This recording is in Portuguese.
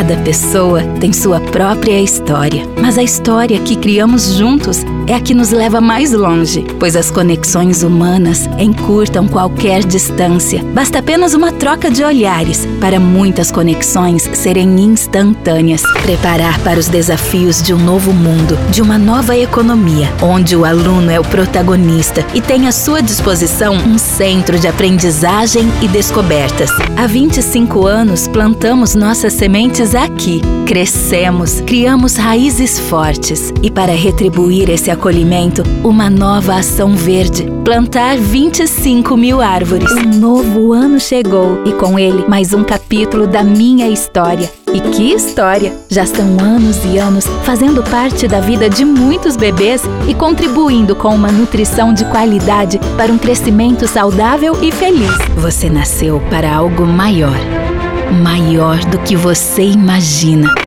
Cada pessoa tem sua própria história, mas a história que criamos juntos é a que nos leva mais longe, pois as conexões humanas encurtam qualquer distância. Basta apenas uma troca de olhares para muitas conexões serem instantâneas. Preparar para os desafios de um novo mundo, de uma nova economia, onde o aluno é o protagonista e tem à sua disposição um centro de aprendizagem e descobertas. Há 25 anos plantamos nossas sementes aqui, crescemos, criamos raízes fortes e para retribuir esse acolhimento, uma nova ação verde, plantar 25 mil árvores. Um novo ano chegou e com ele mais um capítulo da minha história. E que história! Já são anos e anos fazendo parte da vida de muitos bebês e contribuindo com uma nutrição de qualidade para um crescimento saudável e feliz. Você nasceu para algo maior, maior do que você imagina.